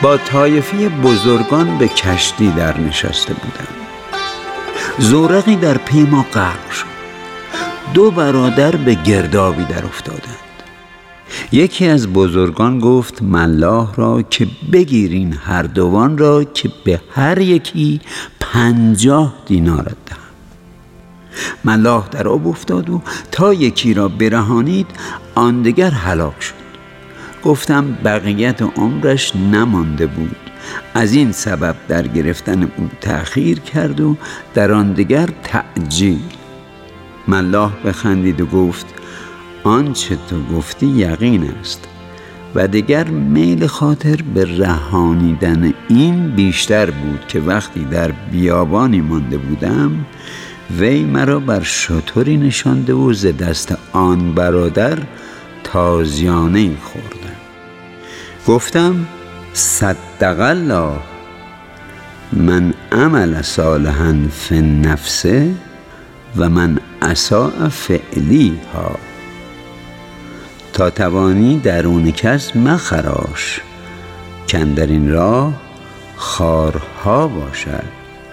با طایفه بزرگان به کشتی در نشسته بودم. زورقی در پیما غرق شد. 2 برادر به گردابی در افتادند. یکی از بزرگان گفت ملاح را که بگیرین هر دوان را که به هر یکی 50 دینار دهم. ملاح در آب افتاد و تا یکی را برهانید آن دگر هلاک شد. گفتم بقیت عمرش نمانده بود، از این سبب در گرفتن او تأخیر کرد و در آن دگر تعجیل. ملاح بخندید و گفت آنچه تو گفتی یقین است و دگر میل خاطر به رهانیدن این بیشتر بود که وقتی در بیابانی مانده بودم وی مرا بر شتری نشانده و ز دست آن برادر تازیانه‌ای خوردم. گفتم صدق الله، من عمل صالحا فی النفس و من اساء فعلیها. تا توانی درون کس مخراش کاندر این راه خارها باشد.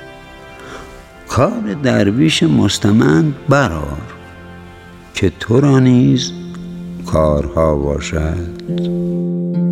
کار درویش مستمند برآر که تو را نیز کارها باشد.